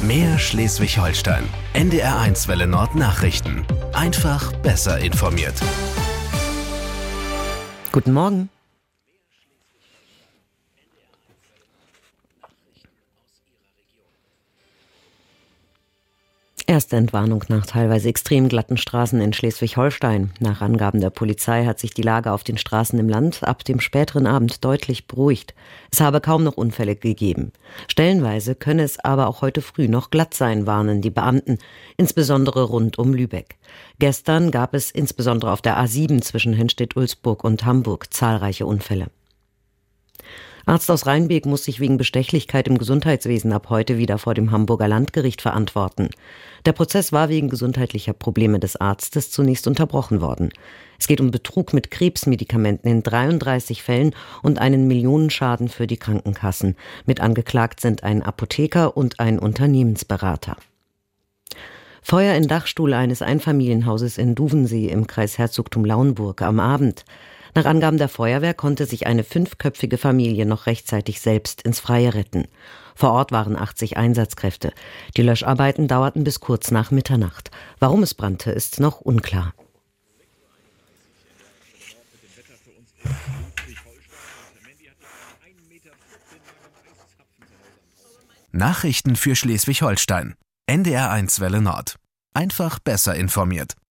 Mehr Schleswig-Holstein. NDR1 Welle Nord Nachrichten. Einfach besser informiert. Guten Morgen. Erste Entwarnung nach teilweise extrem glatten Straßen in Schleswig-Holstein. Nach Angaben der Polizei hat sich die Lage auf den Straßen im Land ab dem späteren Abend deutlich beruhigt. Es habe kaum noch Unfälle gegeben. Stellenweise könne es aber auch heute früh noch glatt sein, warnen die Beamten, insbesondere rund um Lübeck. Gestern gab es insbesondere auf der A7 zwischen Henstedt-Ulzburg und Hamburg zahlreiche Unfälle. Arzt aus Rheinbeek muss sich wegen Bestechlichkeit im Gesundheitswesen ab heute wieder vor dem Hamburger Landgericht verantworten. Der Prozess war wegen gesundheitlicher Probleme des Arztes zunächst unterbrochen worden. Es geht um Betrug mit Krebsmedikamenten in 33 Fällen und einen Millionenschaden für die Krankenkassen. Mit angeklagt sind ein Apotheker und ein Unternehmensberater. Feuer in Dachstuhl eines Einfamilienhauses in Duvensee im Kreis Herzogtum Lauenburg am Abend. Nach Angaben der Feuerwehr konnte sich eine 5-köpfige Familie noch rechtzeitig selbst ins Freie retten. Vor Ort waren 80 Einsatzkräfte. Die Löscharbeiten dauerten bis kurz nach Mitternacht. Warum es brannte, ist noch unklar. Nachrichten für Schleswig-Holstein. NDR1 Welle Nord. Einfach besser informiert.